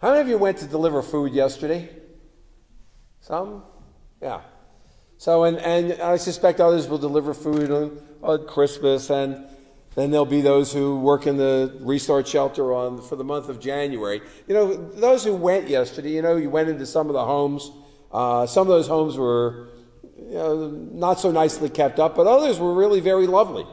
How many of you went to deliver food yesterday? Some? Yeah. So, and I suspect others will deliver food on Christmas, and then there'll be those who work in the Restart Shelter for the month of January. Those who went yesterday, you went into some of the homes. Some of those homes were not so nicely kept up, but others were really very lovely.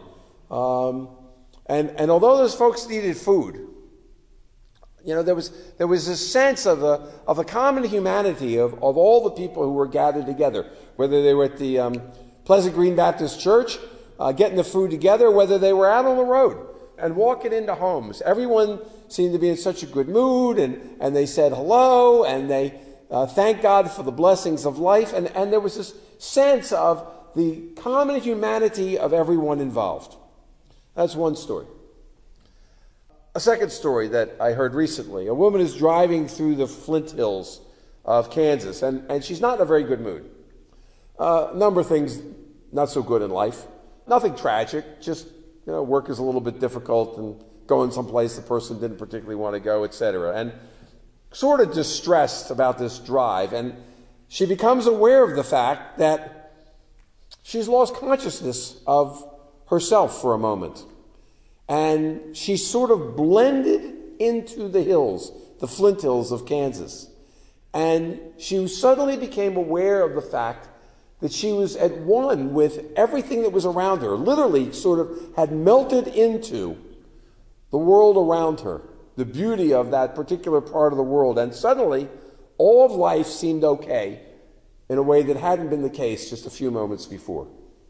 And although those folks needed food, there was a sense of a common humanity of all the people who were gathered together, whether they were at the Pleasant Green Baptist Church getting the food together, whether they were out on the road and walking into homes. Everyone seemed to be in such a good mood, and they said hello, and they thanked God for the blessings of life, and there was this sense of the common humanity of everyone involved. That's one story. A second story that I heard recently. A woman is driving through the Flint Hills of Kansas, and she's not in a very good mood. A number of things not so good in life. Nothing tragic, just work is a little bit difficult and going someplace the person didn't particularly want to go, etc. And sort of distressed about this drive, and she becomes aware of the fact that she's lost consciousness of herself for a moment. And she sort of blended into the hills, the Flint Hills of Kansas. And she suddenly became aware of the fact that she was at one with everything that was around her, literally sort of had melted into the world around her, the beauty of that particular part of the world. And suddenly, all of life seemed okay in a way that hadn't been the case just a few moments before.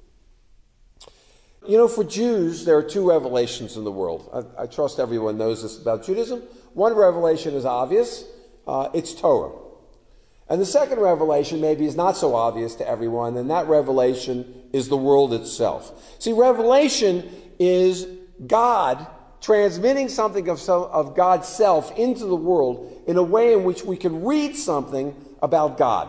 For Jews, there are two revelations in the world. I trust everyone knows this about Judaism. One revelation is obvious. It's Torah. And the second revelation maybe is not so obvious to everyone, and that revelation is the world itself. See, revelation is God transmitting something of God's self into the world in a way in which we can read something about God.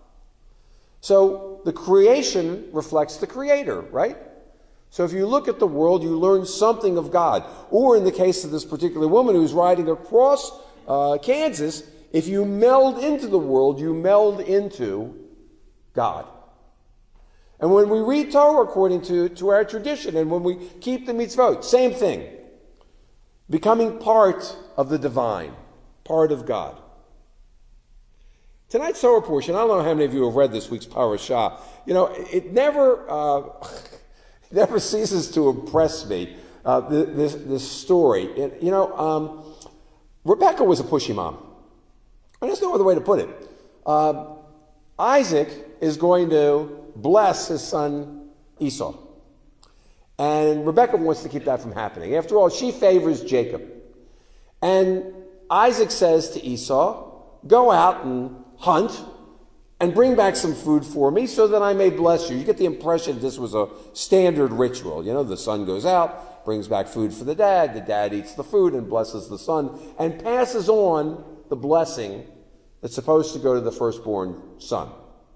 So the creation reflects the Creator, right? So if you look at the world, you learn something of God. Or in the case of this particular woman who's riding across Kansas, if you meld into the world, you meld into God. And when we read Torah according to our tradition, and when we keep the mitzvot, same thing. Becoming part of the divine, part of God. Tonight's Torah portion, I don't know how many of you have read this week's parashah. It never ceases to impress me, this story. Rebecca was a pushy mom. And there's no other way to put it. Isaac is going to bless his son Esau. And Rebecca wants to keep that from happening. After all, she favors Jacob. And Isaac says to Esau, go out and hunt and bring back some food for me so that I may bless you. You get the impression this was a standard ritual. The son goes out, brings back food for the dad eats the food and blesses the son, and passes on the blessing that's supposed to go to the firstborn son.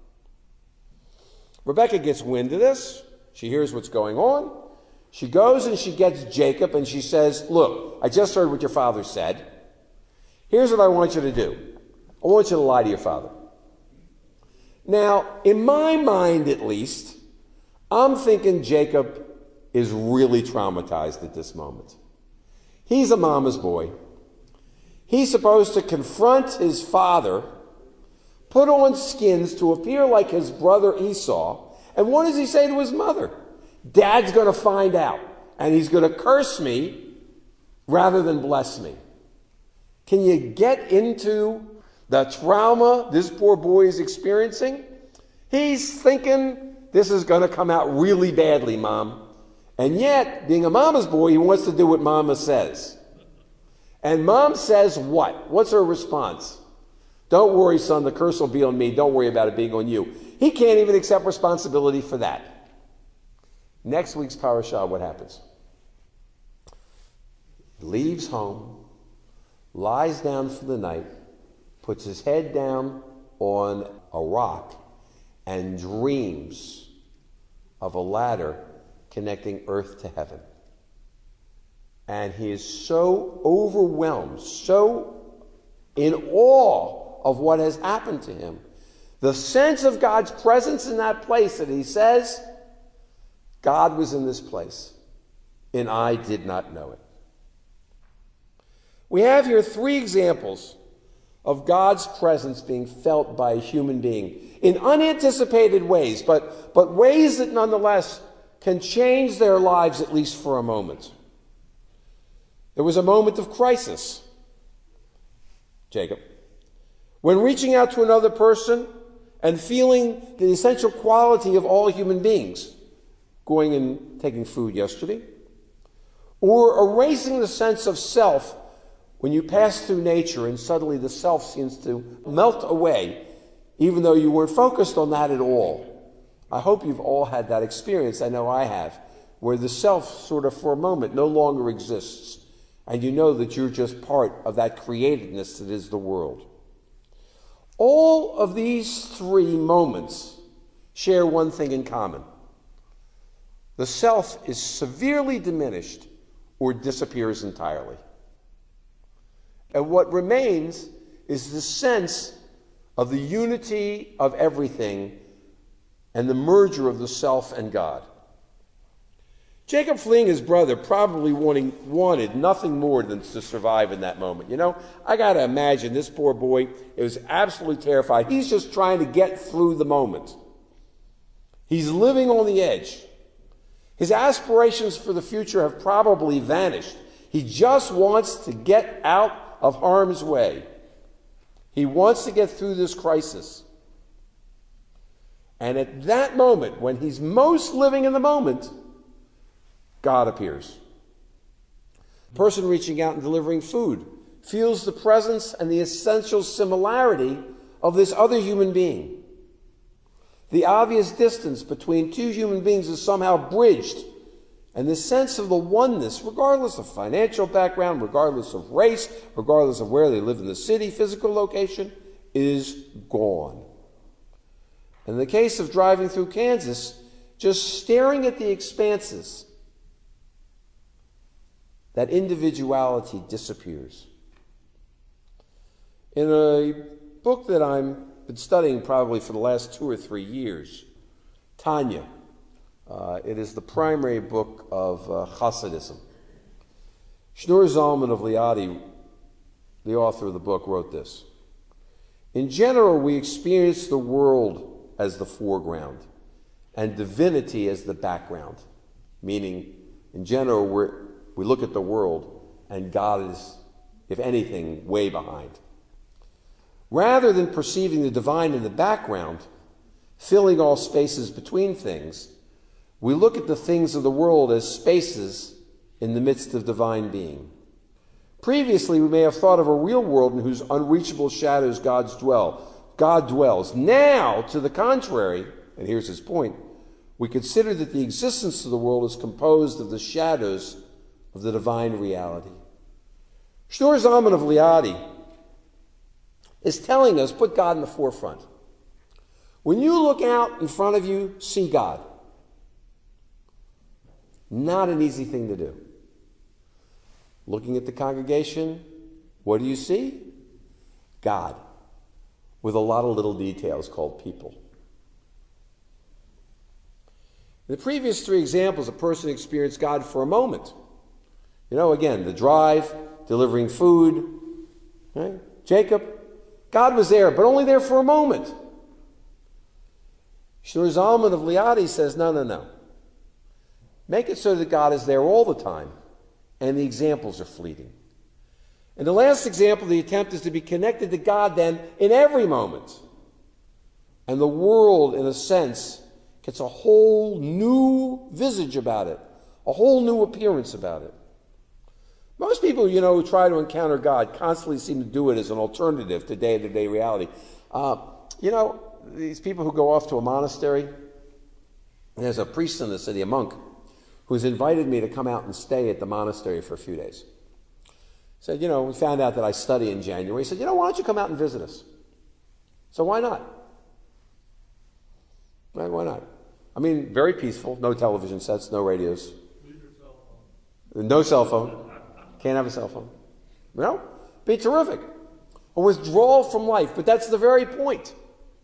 Rebecca gets wind of this. She hears what's going on. She goes and she gets Jacob and she says, look, I just heard what your father said. Here's what I want you to do. I want you to lie to your father. Now, in my mind at least, I'm thinking Jacob is really traumatized at this moment. He's a mama's boy. He's supposed to confront his father, put on skins to appear like his brother Esau, and what does he say to his mother? Dad's going to find out, and he's going to curse me rather than bless me. Can you get into the trauma this poor boy is experiencing? He's thinking, this is going to come out really badly, Mom. And yet, being a mama's boy, he wants to do what Mama says. And Mom says what? What's her response? Don't worry, son, the curse will be on me. Don't worry about it being on you. He can't even accept responsibility for that. Next week's parashah, what happens? Leaves home, lies down for the night, puts his head down on a rock, and dreams of a ladder connecting earth to heaven. And he is so overwhelmed, so in awe of what has happened to him. The sense of God's presence in that place that he says, God was in this place, and I did not know it. We have here 3 examples of God's presence being felt by a human being in unanticipated ways, but ways that nonetheless can change their lives at least for a moment. There was a moment of crisis, Jacob, when reaching out to another person and feeling the essential quality of all human beings, going and taking food yesterday, or erasing the sense of self when you pass through nature and suddenly the self seems to melt away, even though you weren't focused on that at all. I hope you've all had that experience. I know I have, where the self sort of for a moment no longer exists, and you know that you're just part of that createdness that is the world. All of these 3 moments share one thing in common. The self is severely diminished or disappears entirely. And what remains is the sense of the unity of everything and the merger of the self and God. Jacob, fleeing his brother, probably wanted nothing more than to survive in that moment. You know, I got to imagine this poor boy is absolutely terrified. He's just trying to get through the moment. He's living on the edge. His aspirations for the future have probably vanished. He just wants to get out of harm's way. He wants to get through this crisis. And at that moment, when he's most living in the moment, God appears. The person reaching out and delivering food feels the presence and the essential similarity of this other human being. The obvious distance between 2 human beings is somehow bridged, and the sense of the oneness, regardless of financial background, regardless of race, regardless of where they live in the city, physical location, is gone. In the case of driving through Kansas, just staring at the expanses, that individuality disappears. In a book that I've been studying probably for the last 2 or 3 years, Tanya, it is the primary book of Hasidism. Shneur Zalman of Liadi, the author of the book, wrote this: in general, we experience the world as the foreground and divinity as the background, meaning, in general, we look at the world and God is, if anything, way behind. Rather than perceiving the divine in the background, filling all spaces between things, we look at the things of the world as spaces in the midst of divine being. Previously, we may have thought of a real world in whose unreachable shadows God dwells. Now, to the contrary, and here's his point, we consider that the existence of the world is composed of the shadows of the divine reality. Shneur Zalman of Liadi is telling us, put God in the forefront. When you look out in front of you, see God. Not an easy thing to do. Looking at the congregation, what do you see? God, with a lot of little details called people. In the previous 3 examples, a person experienced God for a moment. You know, again, the drive, delivering food, right? Jacob, God was there, but only there for a moment. Shneur Zalman of Liadi says, no. Make it so that God is there all the time, and the examples are fleeting. In the last example, the attempt is to be connected to God then in every moment. And the world, in a sense, gets a whole new visage about it, a whole new appearance about it. Most people, who try to encounter God constantly seem to do it as an alternative to day-to-day reality. These people who go off to a monastery, and there's a priest in the city, a monk, who's invited me to come out and stay at the monastery for a few days. He said, we found out that I study in January. He said, why don't you come out and visit us? So why not? Why not? I mean, very peaceful, no television sets, no radios. No cell phone. Can't have a cell phone. Be terrific. a withdrawal from life. But that's the very point.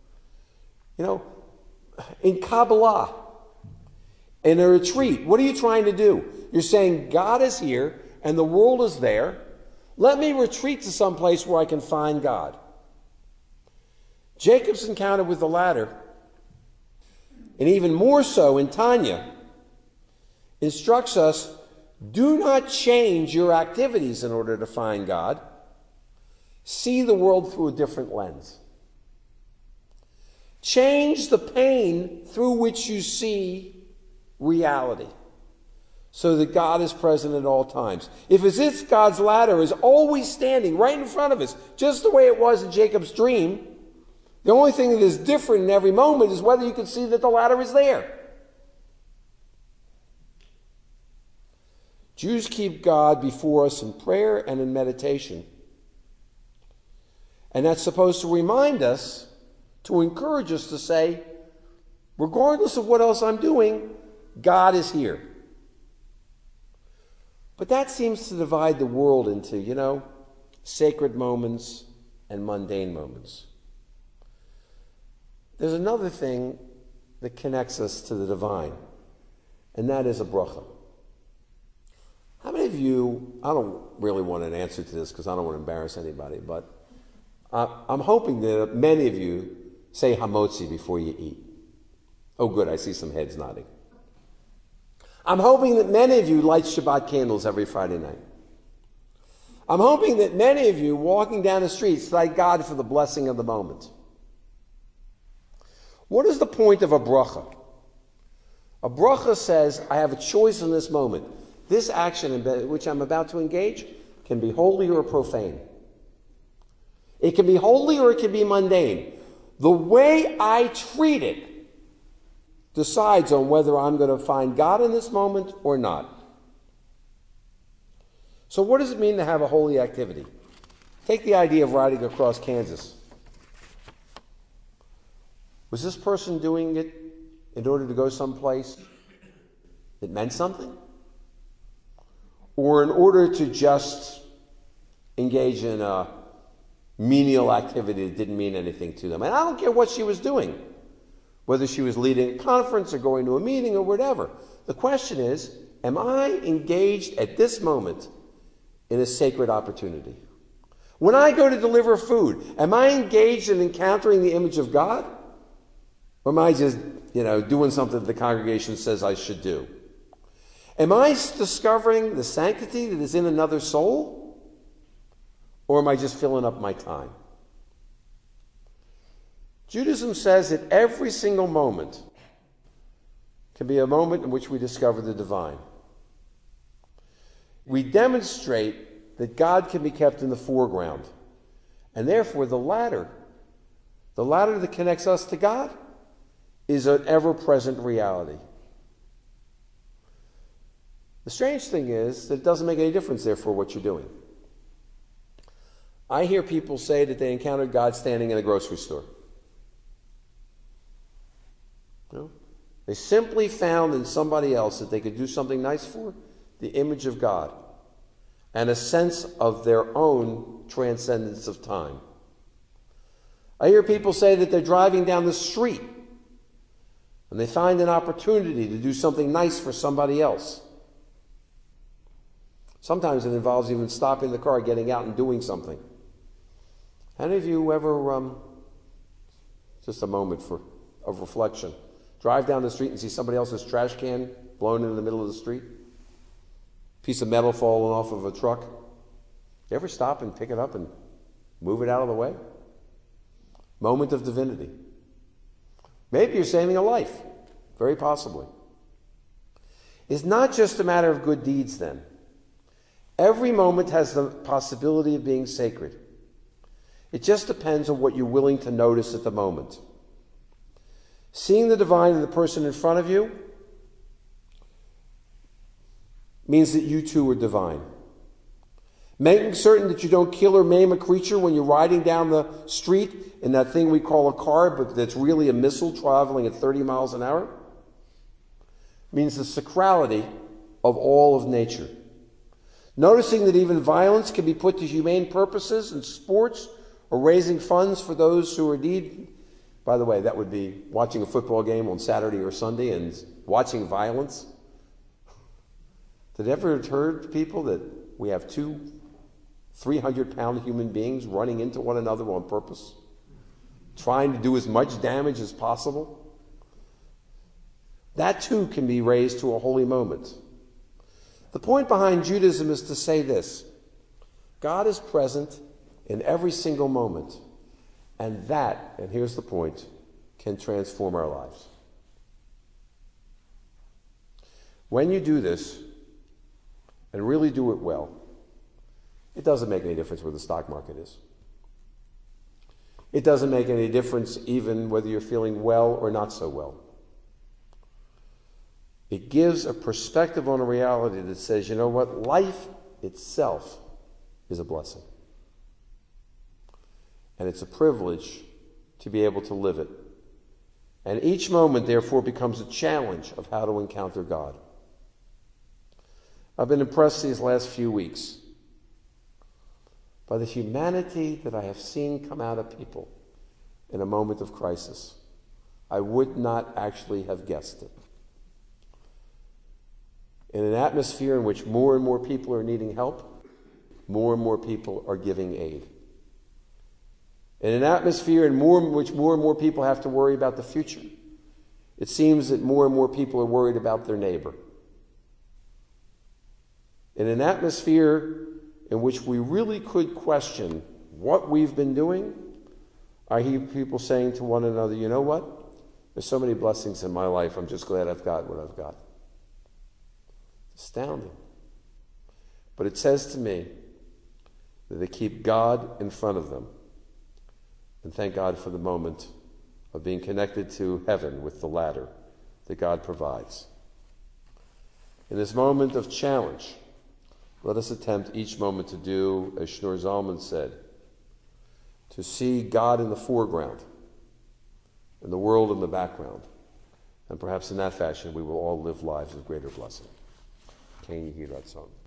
In Kabbalah, in a retreat, what are you trying to do? You're saying God is here and the world is there. Let me retreat to some place where I can find God. Jacob's encounter with the ladder, and even more so in Tanya, instructs us, do not change your activities in order to find God. See the world through a different lens. Change the pain through which you see reality, so that God is present at all times. If as if God's ladder is always standing right in front of us, just the way it was in Jacob's dream, the only thing that is different in every moment is whether you can see that the ladder is there. Jews keep God before us in prayer and in meditation. And that's supposed to remind us, to encourage us to say, regardless of what else I'm doing, God is here. But that seems to divide the world into, sacred moments and mundane moments. There's another thing that connects us to the divine, and that is a bracha. How many of you, I don't really want an answer to this because I don't want to embarrass anybody, but I'm hoping that many of you say hamotzi before you eat. Oh good, I see some heads nodding. I'm hoping that many of you light Shabbat candles every Friday night. I'm hoping that many of you walking down the streets thank God for the blessing of the moment. What is the point of a bracha? A bracha says, I have a choice in this moment. This action in which I'm about to engage can be holy or profane. It can be holy or it can be mundane. The way I treat it decides on whether I'm going to find God in this moment or not. So what does it mean to have a holy activity? Take the idea of riding across Kansas. Was this person doing it in order to go someplace that meant something? Or in order to just engage in a menial activity that didn't mean anything to them? And I don't care what she was doing, whether she was leading a conference or going to a meeting or whatever. The question is, am I engaged at this moment in a sacred opportunity? When I go to deliver food, am I engaged in encountering the image of God? Or am I just, doing something that the congregation says I should do? Am I discovering the sanctity that is in another soul? Or am I just filling up my time? Judaism says that every single moment can be a moment in which we discover the divine. We demonstrate that God can be kept in the foreground. And therefore the ladder that connects us to God, is an ever-present reality. The strange thing is that it doesn't make any difference, therefore, what you're doing. I hear people say that they encountered God standing in a grocery store. They simply found in somebody else that they could do something nice for, the image of God, and a sense of their own transcendence of time. I hear people say that they're driving down the street and they find an opportunity to do something nice for somebody else. Sometimes it involves even stopping the car, getting out and doing something. Any of you ever, just a moment of reflection, drive down the street and see somebody else's trash can blown in the middle of the street? Piece of metal falling off of a truck? You ever stop and pick it up and move it out of the way? Moment of divinity. Maybe you're saving a life. Very possibly. It's not just a matter of good deeds then. Every moment has the possibility of being sacred. It just depends on what you're willing to notice at the moment. Seeing the divine in the person in front of you means that you too are divine. Making certain that you don't kill or maim a creature when you're riding down the street in that thing we call a car, but that's really a missile traveling at 30 miles an hour, means the sacrality of all of nature. Noticing that even violence can be put to humane purposes in sports or raising funds for those who are in need. By the way, that would be watching a football game on Saturday or Sunday and watching violence. Did it ever occur to people that we have 300-pound human beings running into one another on purpose, trying to do as much damage as possible? That too can be raised to a holy moment. The point behind Judaism is to say this: God is present in every single moment, and that, and here's the point, can transform our lives. When you do this, and really do it well, it doesn't make any difference where the stock market is. It doesn't make any difference even whether you're feeling well or not so well. It gives a perspective on a reality that says, you know what, life itself is a blessing. And it's a privilege to be able to live it. And each moment, therefore, becomes a challenge of how to encounter God. I've been impressed these last few weeks by the humanity that I have seen come out of people in a moment of crisis. I would not actually have guessed it. In an atmosphere in which more and more people are needing help, more and more people are giving aid. In an atmosphere in which more and more people have to worry about the future, it seems that more and more people are worried about their neighbor. In an atmosphere in which we really could question what we've been doing, I hear people saying to one another, you know what? There's so many blessings in my life, I'm just glad I've got what I've got. Astounding. But it says to me that they keep God in front of them. And thank God for the moment of being connected to heaven with the ladder that God provides. In this moment of challenge, let us attempt each moment to do, as Shneur Zalman said, to see God in the foreground and the world in the background. And perhaps in that fashion we will all live lives of greater blessing. Can you hear that song?